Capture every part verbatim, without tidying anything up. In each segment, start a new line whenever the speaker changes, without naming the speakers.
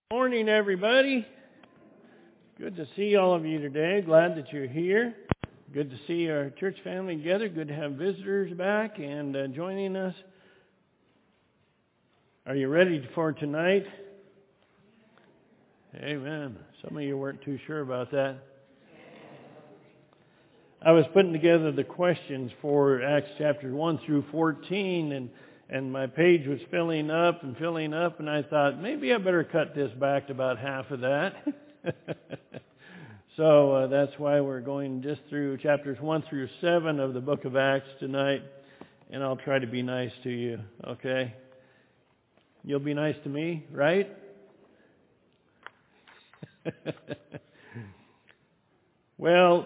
Morning, everybody. Good to see all of you today. Glad that you're here. Good to see our church family together. Good to have visitors back and uh, joining us. Are you ready for tonight? Amen. Some of you weren't too sure about that. I was putting together the questions for Acts chapters one through fourteen, and And my page was filling up and filling up, and I thought, maybe I better cut this back to about half of that. so uh, that's why we're going just through chapters one through seven of the book of Acts tonight, and I'll try to be nice to you, okay? You'll be nice to me, right? well...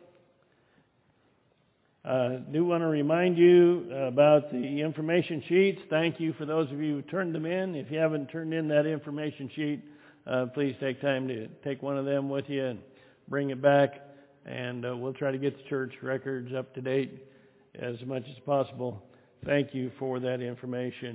I uh, do want to remind you about the information sheets. Thank you for those of you who turned them in. If you haven't turned in that information sheet, uh, please take time to take one of them with you and bring it back. And uh, we'll try to get the church records up to date as much as possible. Thank you for that information.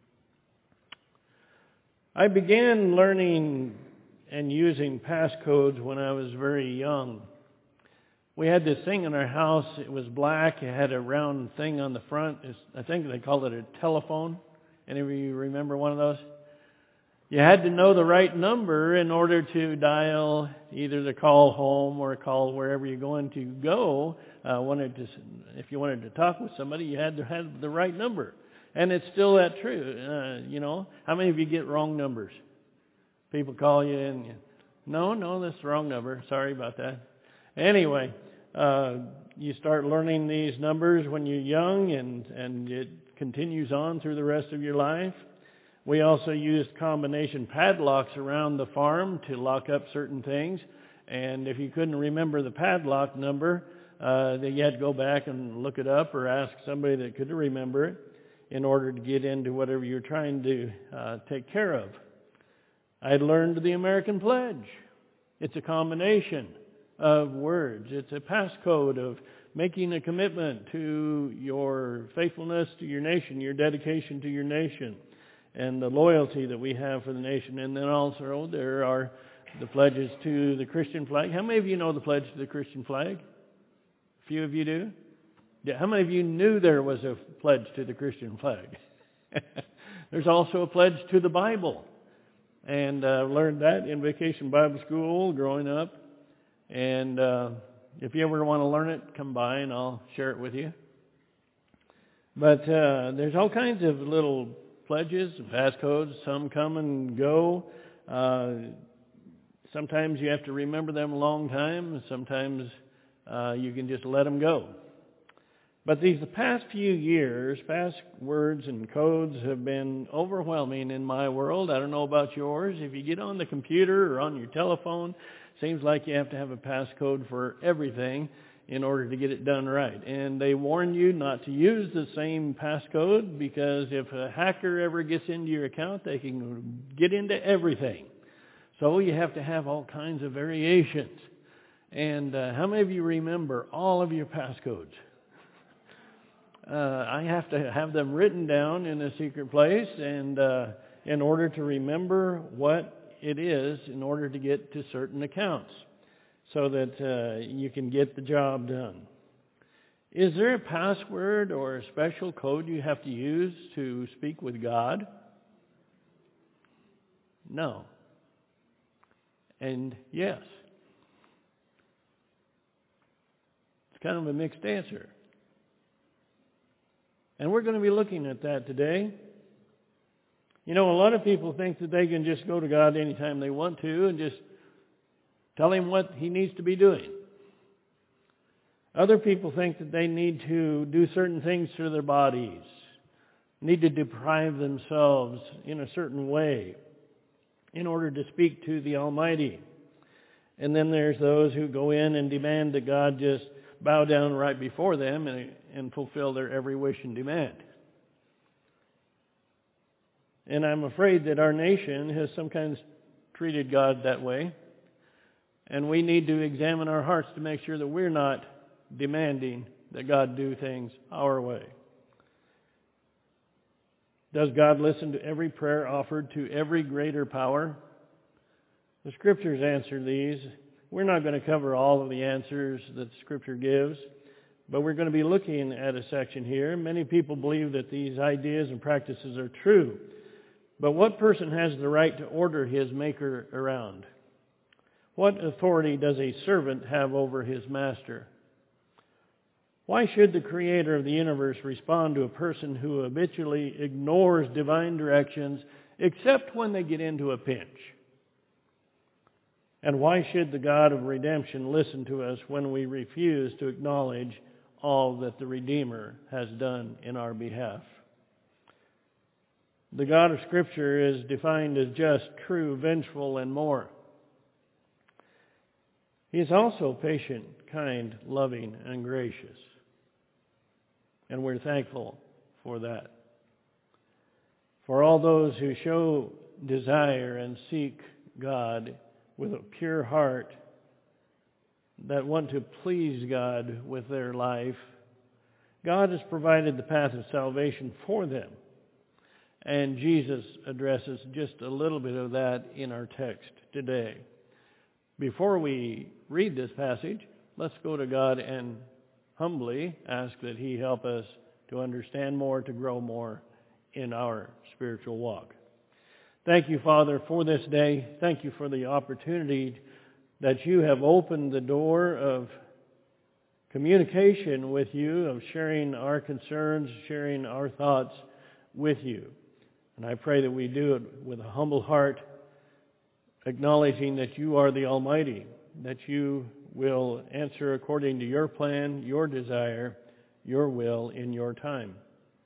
I began learning and using passcodes when I was very young. We had this thing in our house. It was black. It had a round thing on the front. It's, I think they called it a telephone. Any of you remember one of those? You had to know the right number in order to dial either the call home or a call wherever you're going to go. Uh, wanted to, if you wanted to talk with somebody, you had to have the right number. And it's still that true. Uh, you know, how many of you get wrong numbers? People call you and you, no, no, that's the wrong number. Sorry about that. Anyway, uh, you start learning these numbers when you're young, and, and it continues on through the rest of your life. We also used combination padlocks around the farm to lock up certain things. And if you couldn't remember the padlock number, uh, then you had to go back and look it up or ask somebody that could remember it in order to get into whatever you're trying to uh, take care of. I learned the American Pledge. It's a combination of words. It's a passcode of making a commitment to your faithfulness to your nation, your dedication to your nation, and the loyalty that we have for the nation. And then also there are the pledges to the Christian flag. How many of you know the pledge to the Christian flag? A few of you do? Yeah. How many of you knew there was a pledge to the Christian flag? There's also a pledge to the Bible. And I uh, learned that in Vacation Bible School growing up. And uh, if you ever want to learn it, come by and I'll share it with you. But uh, there's all kinds of little pledges and passcodes. Some come and go. Uh, sometimes you have to remember them a long time. Sometimes uh, you can just let them go. But these the past few years, passwords and codes have been overwhelming in my world. I don't know about yours. If you get on the computer or on your telephone, seems like you have to have a passcode for everything in order to get it done right. And they warn you not to use the same passcode because if a hacker ever gets into your account, they can get into everything. So you have to have all kinds of variations. And uh, how many of you remember all of your passcodes? Uh, I have to have them written down in a secret place and uh, in order to remember what it is in order to get to certain accounts so that uh, you can get the job done. Is there a password or a special code you have to use to speak with God? No. And yes. It's kind of a mixed answer. And we're going to be looking at that today. You know, a lot of people think that they can just go to God anytime they want to and just tell Him what He needs to be doing. Other people think that they need to do certain things to their bodies, need to deprive themselves in a certain way in order to speak to the Almighty. And then there's those who go in and demand that God just bow down right before them and, and fulfill their every wish and demand. And I'm afraid that our nation has sometimes treated God that way. And we need to examine our hearts to make sure that we're not demanding that God do things our way. Does God listen to every prayer offered to every greater power? The Scriptures answer these. We're not going to cover all of the answers that the Scripture gives, but we're going to be looking at a section here. Many people believe that these ideas and practices are true, but what person has the right to order his maker around? What authority does a servant have over his master? Why should the Creator of the universe respond to a person who habitually ignores divine directions except when they get into a pinch? And why should the God of redemption listen to us when we refuse to acknowledge all that the Redeemer has done in our behalf? The God of Scripture is defined as just, true, vengeful, and more. He is also patient, kind, loving, and gracious. And we're thankful for that. For all those who show desire and seek God with a pure heart, that want to please God with their life, God has provided the path of salvation for them. And Jesus addresses just a little bit of that in our text today. Before we read this passage, let's go to God and humbly ask that He help us to understand more, to grow more in our spiritual walk. Thank you, Father, for this day. Thank you for the opportunity that you have opened the door of communication with you, of sharing our concerns, sharing our thoughts with you. And I pray that we do it with a humble heart, acknowledging that you are the Almighty, that you will answer according to your plan, your desire, your will in your time.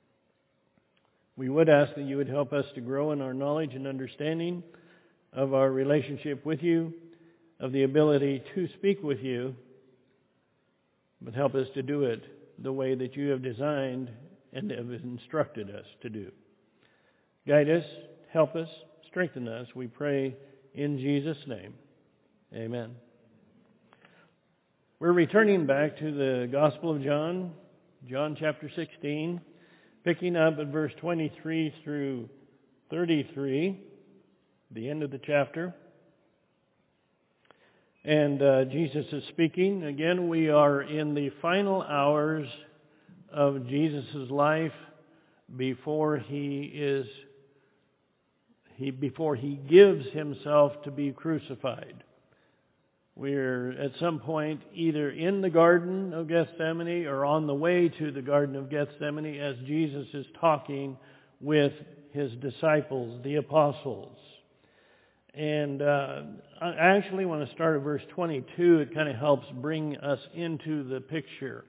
We would ask that you would help us to grow in our knowledge and understanding of our relationship with you, of the ability to speak with you, but help us to do it the way that you have designed and have instructed us to do. Guide us, help us, strengthen us, we pray in Jesus' name. Amen. We're returning back to the Gospel of John, John chapter sixteen, picking up at verse twenty-three through thirty-three, the end of the chapter. And uh, Jesus is speaking. Again, we are in the final hours of Jesus' life before he is he before he gives himself to be crucified. We're at some point either in the Garden of Gethsemane or on the way to the Garden of Gethsemane as Jesus is talking with his disciples, the apostles. And uh, I actually want to start at verse twenty-two. It kind of helps bring us into the picture.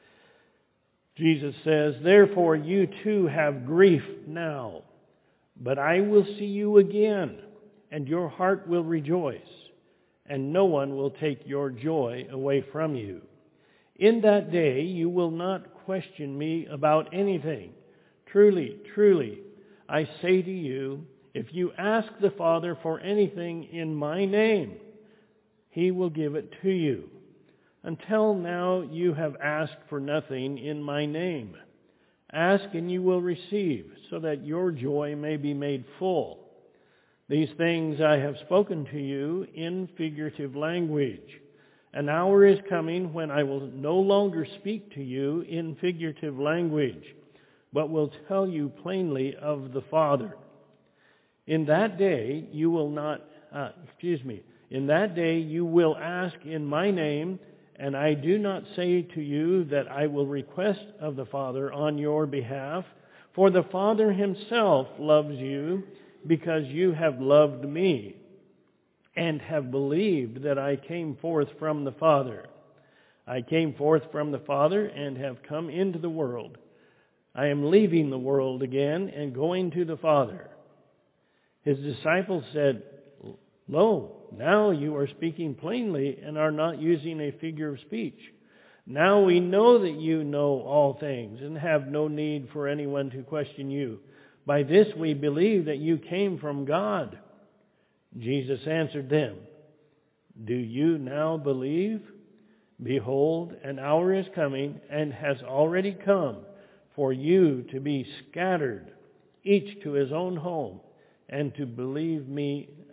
Jesus says, "Therefore you too have grief now, but I will see you again, and your heart will rejoice, and no one will take your joy away from you. In that day you will not question me about anything. Truly, truly, I say to you, if you ask the Father for anything in my name, He will give it to you. Until now you have asked for nothing in my name. Ask and you will receive, so that your joy may be made full. These things I have spoken to you in figurative language. An hour is coming when I will no longer speak to you in figurative language, but will tell you plainly of the Father. In that day you will not, uh, excuse me, in that day you will ask in my name, and I do not say to you that I will request of the Father on your behalf, for the Father Himself loves you, because you have loved me, and have believed that I came forth from the Father. I came forth from the Father, and have come into the world. I am leaving the world again, and going to the Father." His disciples said, "Lo, now you are speaking plainly, and are not using a figure of speech. Now we know that you know all things, and have no need for anyone to question you. By this we believe that you came from God." Jesus answered them, "Do you now believe? Behold, an hour is coming, and has already come, for you to be scattered, each to his own home, and to believe me,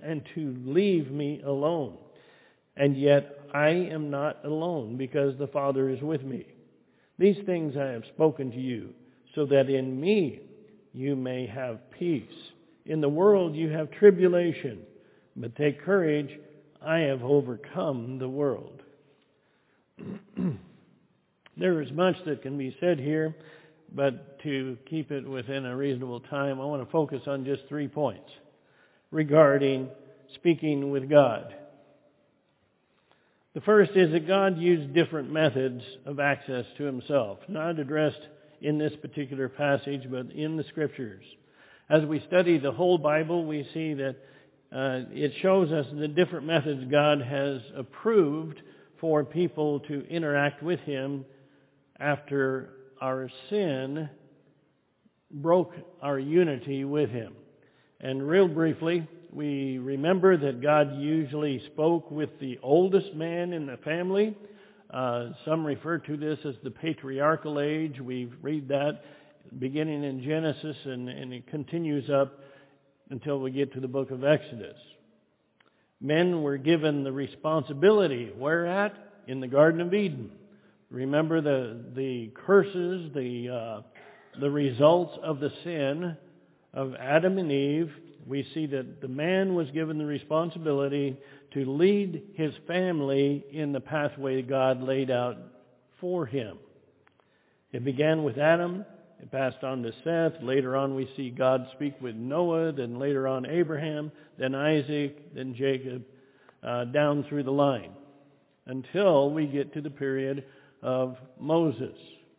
and to leave me alone. And yet I am not alone, because the Father is with me. These things I have spoken to you, so that in me you may have peace. In the world you have tribulation, but take courage, I have overcome the world. There is much that can be said here, but to keep it within a reasonable time, I want to focus on just three points regarding speaking with God. The first is that God used different methods of access to himself, not addressed in this particular passage, but in the Scriptures. As we study the whole Bible, we see that uh, it shows us the different methods God has approved for people to interact with him after our sin broke our unity with him. And real briefly, we remember that God usually spoke with the oldest man in the family. Uh, some refer to this as the patriarchal age. We read that beginning in Genesis, and, and it continues up until we get to the book of Exodus. Men were given the responsibility. Where at? In the Garden of Eden. Remember the the curses, the uh, the results of the sin of Adam and Eve. We see that the man was given the responsibility to lead his family in the pathway God laid out for him. It began with Adam. It passed on to Seth. Later on we see God speak with Noah, then later on Abraham, then Isaac, then Jacob, uh, down through the line, until we get to the period of Moses.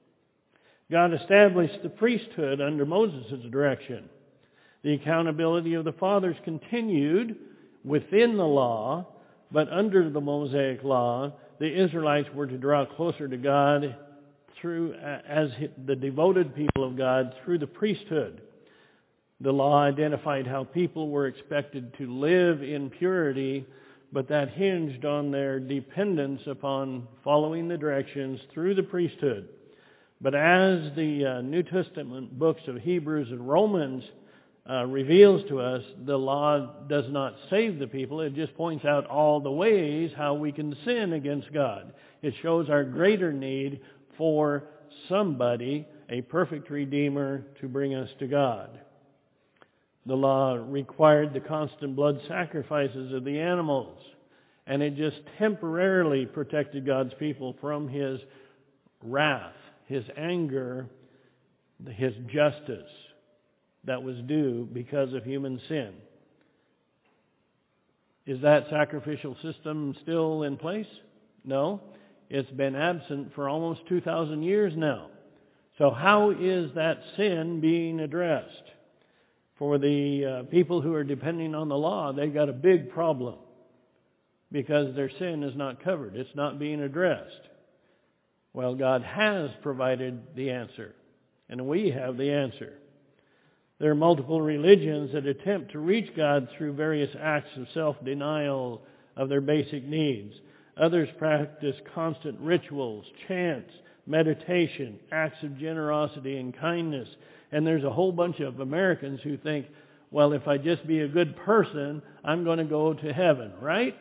God established the priesthood under Moses' direction. The accountability of the fathers continued within the law, but under the Mosaic law, the Israelites were to draw closer to God through, as the devoted people of God, through the priesthood. The law identified how people were expected to live in purity, but that hinged on their dependence upon following the directions through the priesthood. But as the uh, New Testament books of Hebrews and Romans uh, reveals to us, the law does not save the people. It just points out all the ways how we can sin against God. It shows our greater need for somebody, a perfect Redeemer, to bring us to God. The law required the constant blood sacrifices of the animals, and it just temporarily protected God's people from his wrath, his anger, his justice that was due because of human sin. Is that sacrificial system still in place? No. It's been absent for almost two thousand years now. So how is that sin being addressed? For the uh, people who are depending on the law, they've got a big problem because their sin is not covered. It's not being addressed. Well, God has provided the answer, and we have the answer. There are multiple religions that attempt to reach God through various acts of self-denial of their basic needs. Others practice constant rituals, chants, meditation, acts of generosity and kindness. And there's a whole bunch of Americans who think, well, if I just be a good person, I'm going to go to heaven, right?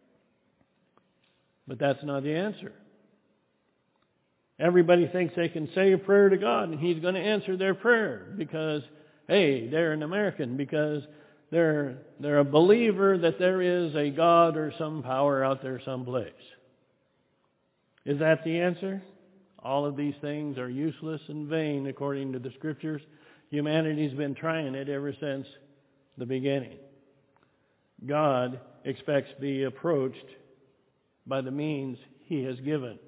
But that's not the answer. Everybody thinks they can say a prayer to God and He's going to answer their prayer because, hey, they're an American, because they're, they're a believer that there is a God or some power out there someplace. Is that the answer? All of these things are useless and vain according to the Scriptures. Humanity's been trying it ever since the beginning. God expects to be approached by the means He has given.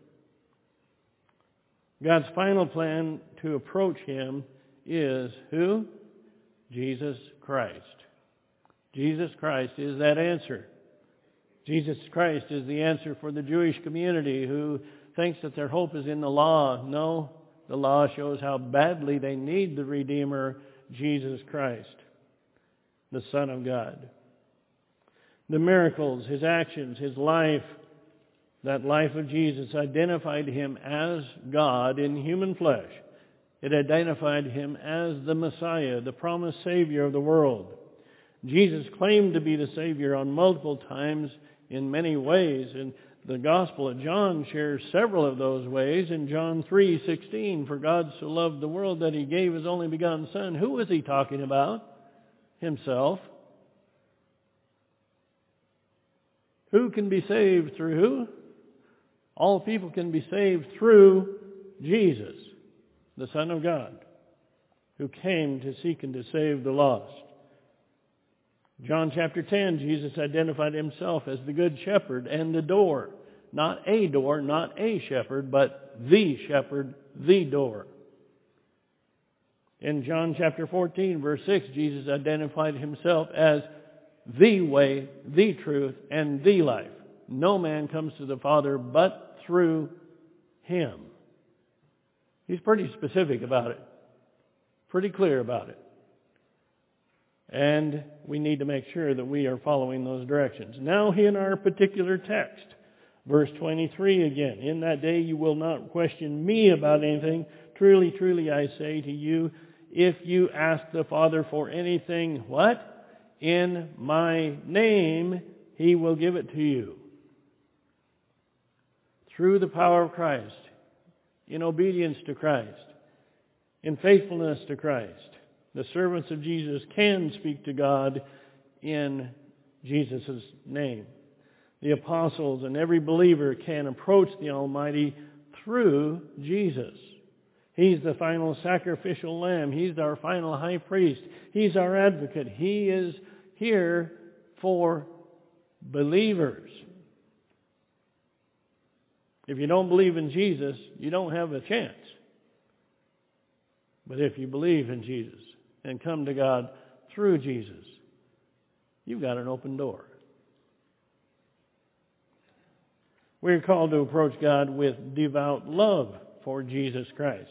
God's final plan to approach Him is who? Jesus Christ. Jesus Christ is that answer. Jesus Christ is the answer for the Jewish community who thinks that their hope is in the law. No, the law shows how badly they need the Redeemer, Jesus Christ, the Son of God. The miracles, His actions, His life, that life of Jesus identified Him as God in human flesh. It identified Him as the Messiah, the promised Savior of the world. Jesus claimed to be the Savior on multiple times in many ways, and the Gospel of John shares several of those ways. In John three sixteen, for God so loved the world that He gave His only begotten Son. Who was He talking about? Himself. Who can be saved through who? All people can be saved through Jesus, the Son of God, who came to seek and to save the lost. John chapter ten, Jesus identified Himself as the Good Shepherd and the door. Not a door, not a shepherd, but the shepherd, the door. In John chapter fourteen, verse six, Jesus identified Himself as the way, the truth, and the life. No man comes to the Father but through Him. He's pretty specific about it. Pretty clear about it. And we need to make sure that we are following those directions. Now in our particular text, verse twenty-three again. In that day you will not question me about anything. Truly, truly I say to you, if you ask the Father for anything, what? In my name, He will give it to you. Through the power of Christ, in obedience to Christ, in faithfulness to Christ, the servants of Jesus can speak to God in Jesus' name. The apostles and every believer can approach the Almighty through Jesus. He's the final sacrificial lamb. He's our final high priest. He's our advocate. He is here for believers. If you don't believe in Jesus, you don't have a chance. But if you believe in Jesus and come to God through Jesus, you've got an open door. We're called to approach God with devout love for Jesus Christ.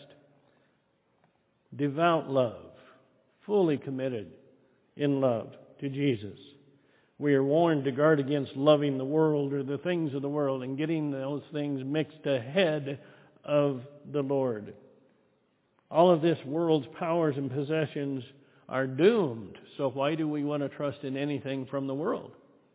Devout love, fully committed in love to Jesus. We are warned to guard against loving the world or the things of the world and getting those things mixed ahead of the Lord. All of this world's powers and possessions are doomed. So why do we want to trust in anything from the world?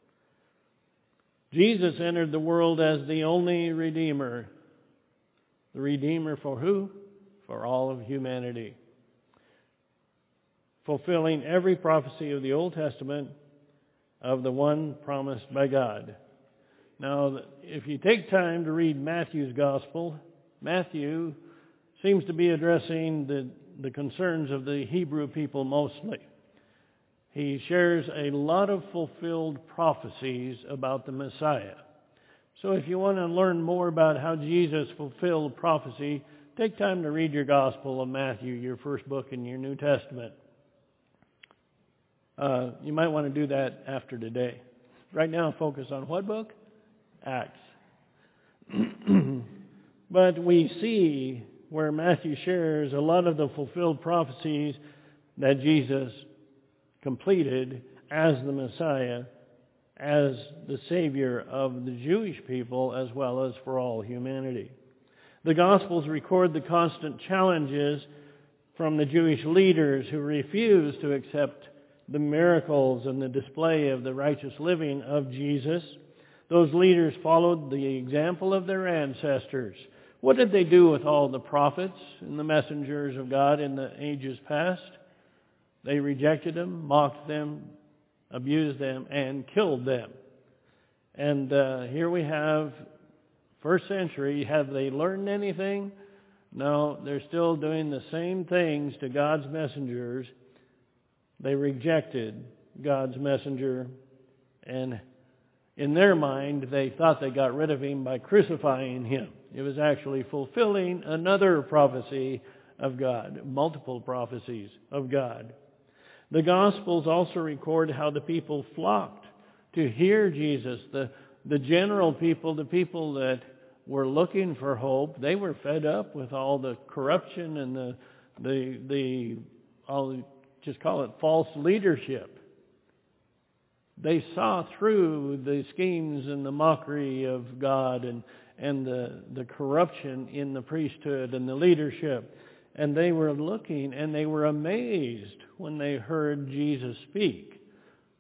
Jesus entered the world as the only Redeemer. The Redeemer for who? For all of humanity. Fulfilling every prophecy of the Old Testament of the one promised by God. Now, if you take time to read Matthew's Gospel, Matthew seems to be addressing the, the concerns of the Hebrew people mostly. He shares a lot of fulfilled prophecies about the Messiah. So if you want to learn more about how Jesus fulfilled prophecy, take time to read your Gospel of Matthew, your first book in your New Testament. Uh, you might want to do that after today. Right now, focus on what book? Acts. But we see where Matthew shares a lot of the fulfilled prophecies that Jesus completed as the Messiah, as the Savior of the Jewish people, as well as for all humanity. The Gospels record the constant challenges from the Jewish leaders who refused to accept the miracles and the display of the righteous living of Jesus. Those leaders followed the example of their ancestors. What did they do with all the prophets and the messengers of God in the ages past? They rejected them, mocked them, abused them, and killed them. And uh, here we have first century. Have they learned anything? No, they're still doing the same things to God's messengers. They rejected God's messenger, and in their mind, they thought they got rid of him by crucifying him. It was actually fulfilling another prophecy of God, multiple prophecies of God. The Gospels also record how the people flocked to hear Jesus. The, the general people, the people that were looking for hope, they were fed up with all the corruption and the, the, the all just call it false leadership. They saw through the schemes and the mockery of God and, and the, the corruption in the priesthood and the leadership. And they were looking and they were amazed when they heard Jesus speak.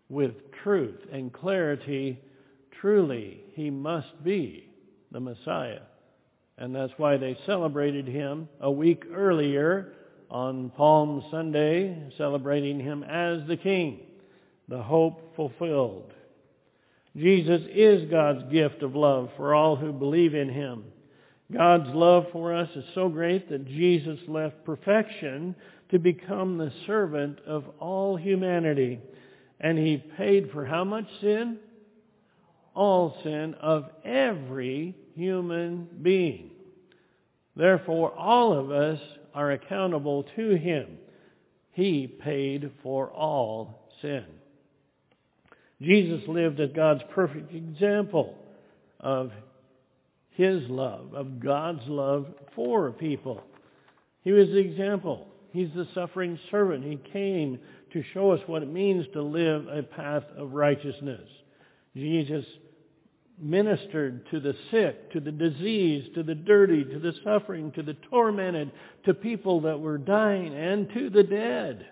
with truth and clarity, truly he must be the Messiah. And that's why they celebrated him a week earlier on Palm Sunday, celebrating him as the King, the hope fulfilled. Jesus is God's gift of love for all who believe in him. God's love for us is so great that Jesus left perfection to become the servant of all humanity. And he paid for how much sin? All sin of every human being. Therefore, all of us are accountable to him. He paid for all sin. Jesus lived as God's perfect example of his love, of God's love for people. He was the example. He's the suffering servant. He came to show us what it means to live a path of righteousness. Jesus ministered to the sick, to the diseased, to the dirty, to the suffering, to the tormented, to people that were dying, and to the dead.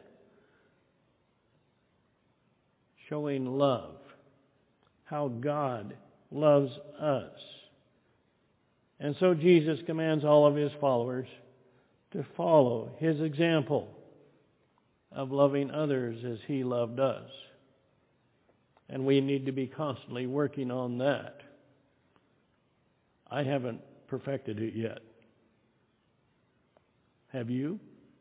Showing love, how God loves us. And so Jesus commands all of his followers to follow his example of loving others as he loved us. And we need to be constantly working on that. I haven't perfected it yet. Have you?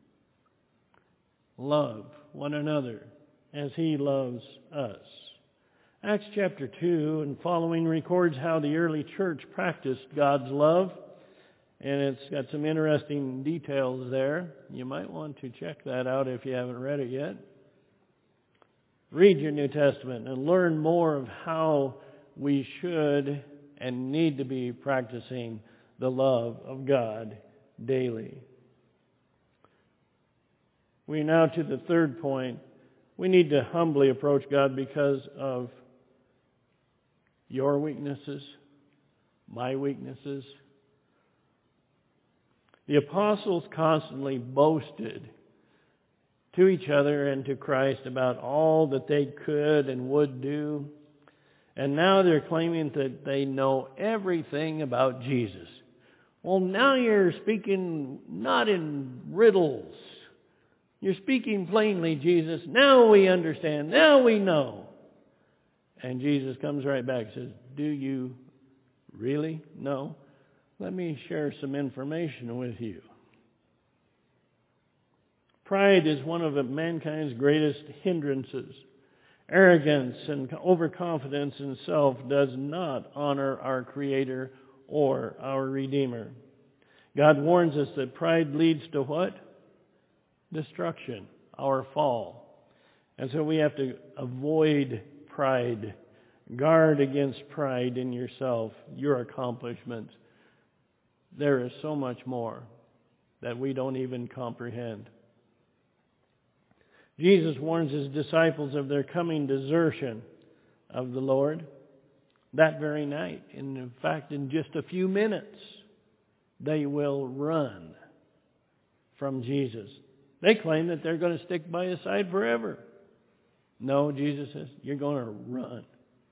Love one another as he loves us. Acts chapter two and following records how the early church practiced God's love. And it's got some interesting details there. You might want to check that out if you haven't read it yet. Read your New Testament and learn more of how we should and need to be practicing the love of God daily. We're now to the third point. We need to humbly approach God because of your weaknesses, my weaknesses. The apostles constantly boasted to each other and to Christ about all that they could and would do. And now they're claiming that they know everything about Jesus. Well, now you're speaking not in riddles. You're speaking plainly, Jesus. Now we understand. Now we know. And Jesus comes right back and says, do you really know? Let me share some information with you. Pride is one of mankind's greatest hindrances. Arrogance and overconfidence in self does not honor our Creator or our Redeemer. God warns us that pride leads to what? Destruction, our fall. And so we have to avoid pride. Guard against pride in yourself, your accomplishments. There is so much more that we don't even comprehend. Jesus warns his disciples of their coming desertion of the Lord that very night. And in fact, in just a few minutes, they will run from Jesus. They claim that they're going to stick by his side forever. No, Jesus says, you're going to run.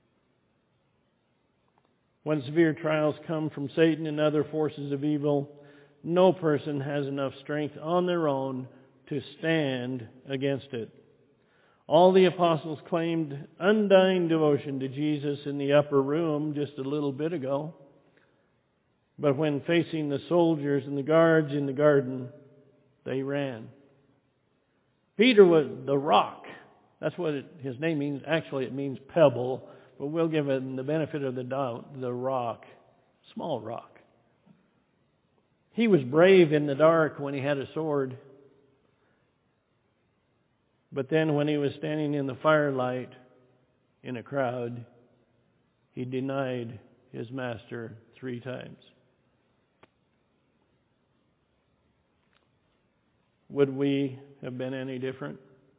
When severe trials come from Satan and other forces of evil, no person has enough strength on their own to stand against it. All the apostles claimed undying devotion to Jesus in the upper room just a little bit ago. But when facing the soldiers and the guards in the garden, they ran. Peter was the rock. That's what it, his name means. Actually, it means pebble. But we'll give it the benefit of the doubt, the rock, small rock. He was brave in the dark when he had a sword. But then when he was standing in the firelight in a crowd, he denied his master three times. Would we have been any different?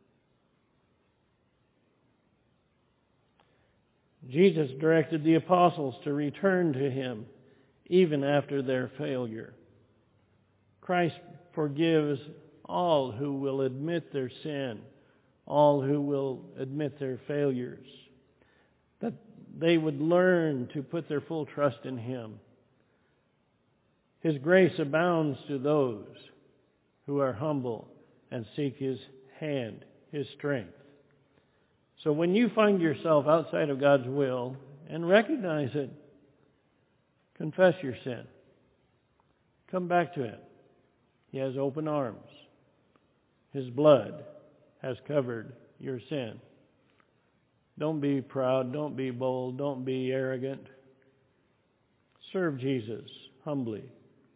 Jesus directed the apostles to return to him even after their failure. Christ forgives all who will admit their sin, all who will admit their failures, that they would learn to put their full trust in Him. His grace abounds to those who are humble and seek His hand, His strength. So when you find yourself outside of God's will and recognize it, confess your sin. Come back to it. He has open arms. His blood has covered your sin. Don't be proud. Don't be bold. Don't be arrogant. Serve Jesus humbly.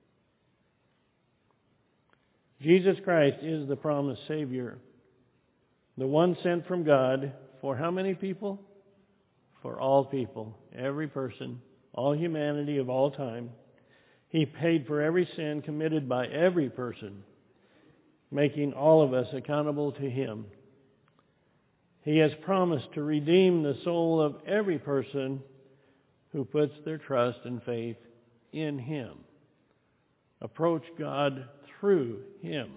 Jesus Christ is the promised Savior, the one sent from God for how many people? For all people, every person, all humanity of all time. He paid for every sin committed by every person, making all of us accountable to Him. He has promised to redeem the soul of every person who puts their trust and faith in Him. Approach God through Him.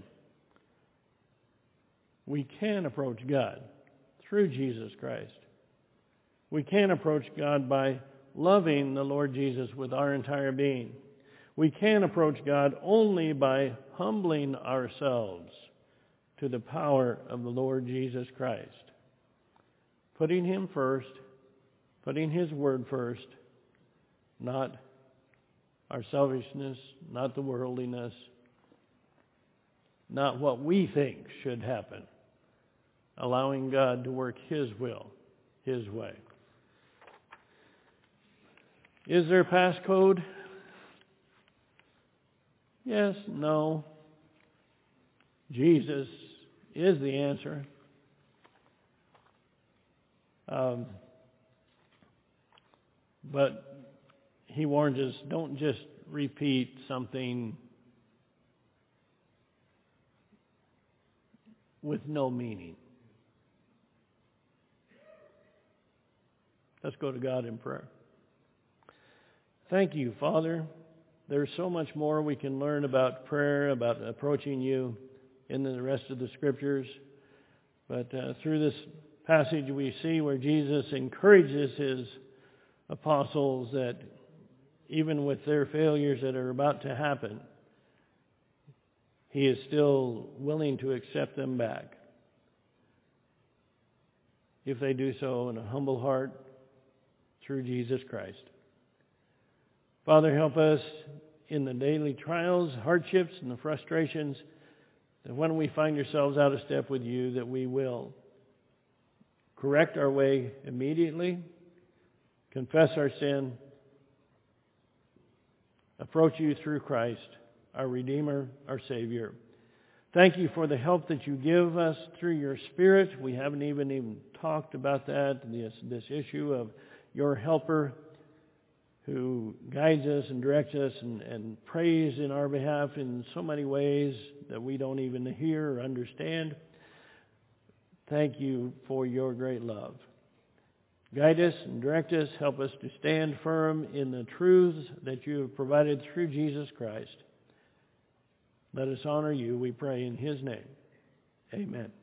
We can approach God through Jesus Christ. We can approach God by loving the Lord Jesus with our entire being. We can approach God only by humbling ourselves to the power of the Lord Jesus Christ. Putting Him first, putting His Word first, not our selfishness, not the worldliness, not what we think should happen. Allowing God to work His will, His way. Is there a passcode? Yes, no. Jesus is the answer. Um, but He warns us, don't just repeat something with no meaning. Let's go to God in prayer. Thank you, Father. There's so much more we can learn about prayer, about approaching you in the rest of the Scriptures. But uh, through this passage we see where Jesus encourages His apostles that even with their failures that are about to happen, He is still willing to accept them back if they do so in a humble heart through Jesus Christ. Father, help us in the daily trials, hardships, and the frustrations, that when we find ourselves out of step with you, that we will correct our way immediately, confess our sin, approach you through Christ, our Redeemer, our Savior. Thank you for the help that you give us through your Spirit. We haven't even even talked about that, this, this issue of your helper who guides us and directs us and, and prays in our behalf in so many ways that we don't even hear or understand. Thank you for your great love. Guide us and direct us. Help us to stand firm in the truths that you have provided through Jesus Christ. Let us honor you, we pray in His name. Amen.